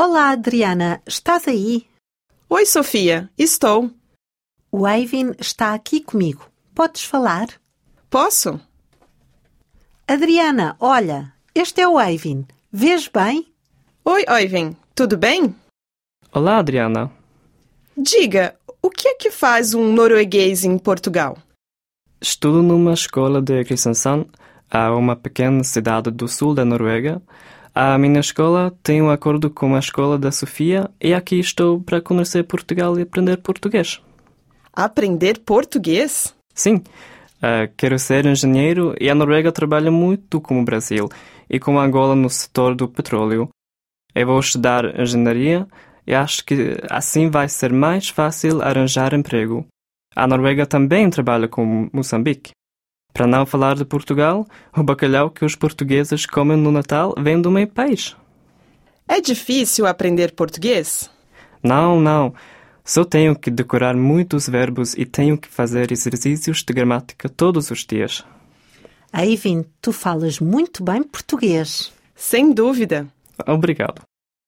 Olá, Adriana. Estás aí? Oi, Sofia. Estou. O Eivin está aqui comigo. Podes falar? Posso? Adriana, olha. Este é o Eivin. Vês bem? Oi, Eivin. Tudo bem? Olá, Adriana. Diga, o que é que faz um norueguês em Portugal? Estudo numa escola de Kristiansand, uma pequena cidade do sul da Noruega. A minha escola tem um acordo com a escola da Sofia e aqui estou para conhecer Portugal e aprender português. Aprender português? Sim, quero ser engenheiro e a Noruega trabalha muito com o Brasil e com Angola no setor do petróleo. Eu vou estudar engenharia e acho que assim vai ser mais fácil arranjar emprego. A Noruega também trabalha com Moçambique. Para não falar de Portugal, o bacalhau que os portugueses comem no Natal vem do meu país. É difícil aprender português? Não. Só tenho que decorar muitos verbos e tenho que fazer exercícios de gramática todos os dias. Eivin, tu falas muito bem português. Sem dúvida. Obrigado.